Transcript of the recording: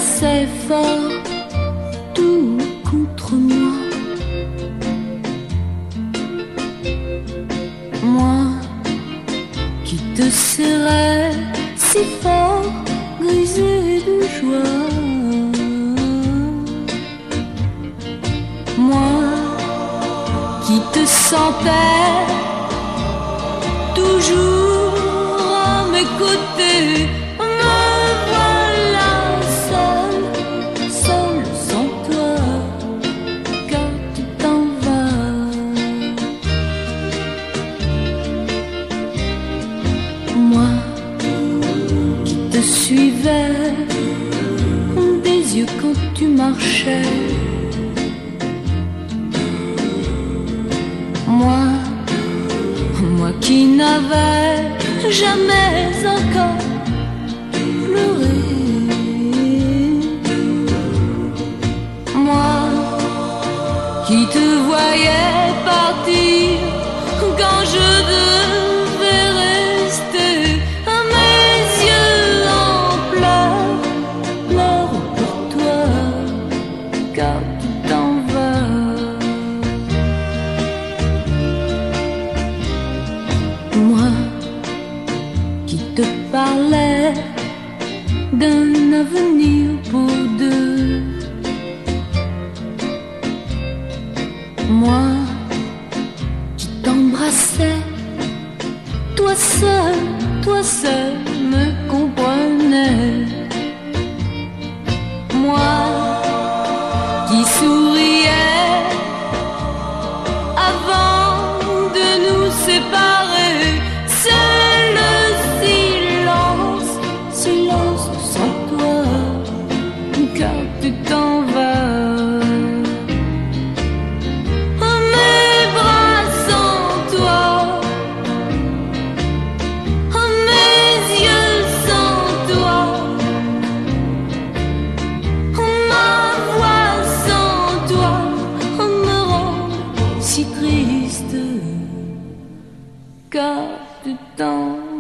assez fort, tout contre moi. Moi qui te serrais si fort, grisé de joie. Moi qui te sentais toujours à mes côtés, me voilà seul, seul sans toi, car tu t'en vas. Moi qui te suivais des yeux quand tu marchais. Moi qui n'avais jamais encore pleuré. Moi qui te voyais partir quand je devais rester. À mes yeux en pleurs, pleure pour toi, car tu t'en vas. Moi qui te parlais d'un avenir pour deux. Moi qui t'embrassais, toi seul me comprenais. Moi qui souriais avant de nous séparer. C'est le silence, silence sans toi, car tu t'en vas. Mes bras sans toi, mes yeux sans toi, ma voix sans toi, me rend si triste, car tu t'en vas.